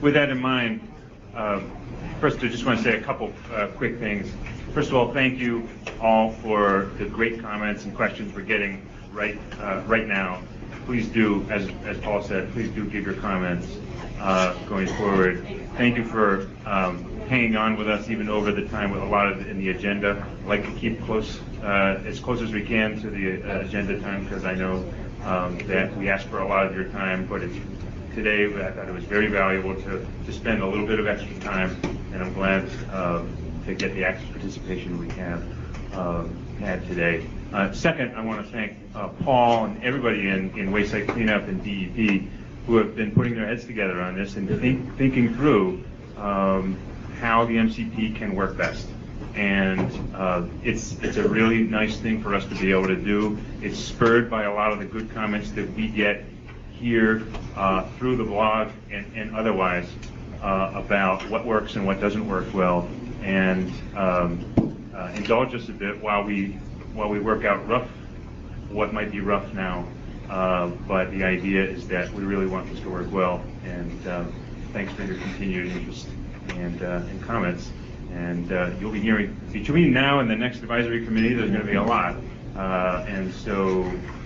with that in mind, first I just want to say a couple quick things. First of all, thank you all for the great comments and questions we're getting right now. Please do, as Paul said, please do give your comments going forward. Thank you for hanging on with us even over the time with a lot in the agenda. I'd like to keep as close as we can to the agenda time, because I know that we ask for a lot of your time, but today I thought it was very valuable to spend a little bit of extra time, and I'm glad to get the active participation we have had today. Second, I want to thank Paul and everybody in Wayside Cleanup and DEP who have been putting their heads together on this and thinking through how the MCP can work best. And it's a really nice thing for us to be able to do. It's spurred by a lot of the good comments that we get here through the blog and otherwise about what works and what doesn't work well. And indulge us a bit while we work out what might be rough now. But the idea is that we really want this to work well. And thanks for your continued interest and comments. And you'll be hearing between now and the next advisory committee. There's going to be a lot, and so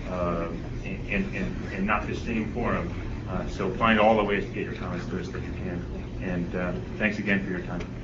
and not the same forum. So find all the ways to get your comments to us that you can. And thanks again for your time.